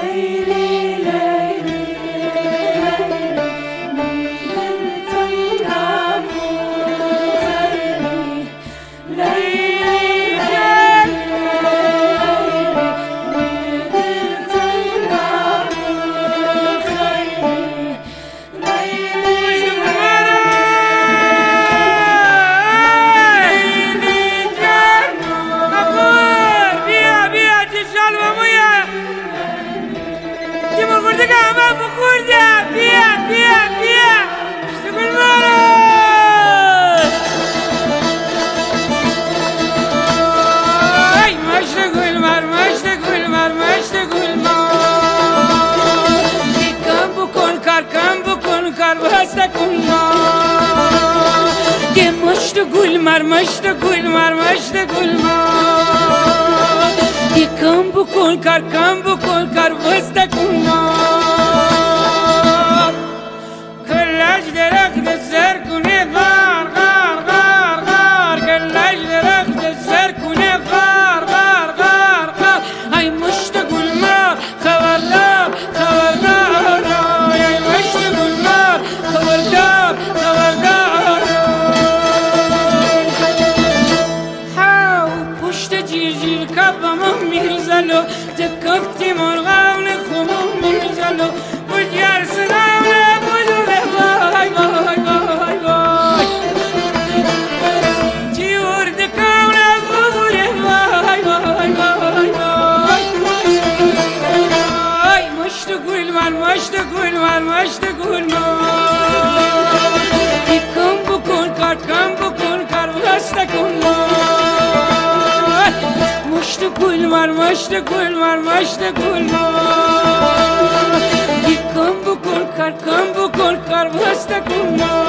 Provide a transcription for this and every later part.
مشت گل مار کم بکن کار وسط کن مار کلاش درخت سر کنه غار غار غار غار کلاش درخت سر کنه غار غار غار غار ای مشت گل مار خبردار خبردار ای مشت گل مار خبردار خبردار میرزلو تکفتی مرغان خمون میرزلو بجر سناونه بجوره وای وای وای وای چی ورد کونه ببوره وای وای وای وای مشت گل من مشت گل من مشت گل من کم بکن کار وست کن مشت گل مار مشت گل مار مشت گل مار کم بکن کار وست کن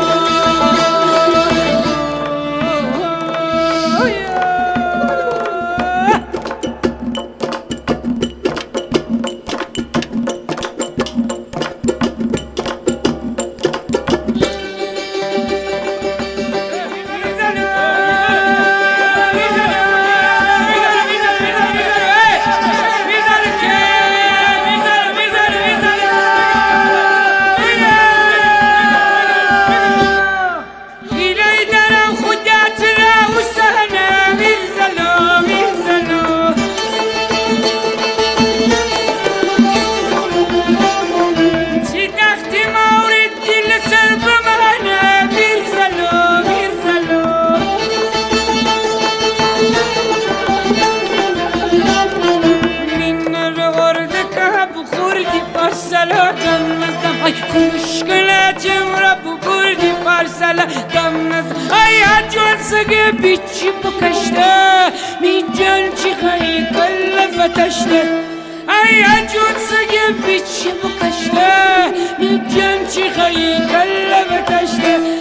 خوشگلتیم را ببردی پارسالا دم نزد ای جان سگه بیچی بکشته می جان چی خیلی کل فتشته ای جان سگه بیچی بکشته می جان چی خیلی کل فتشته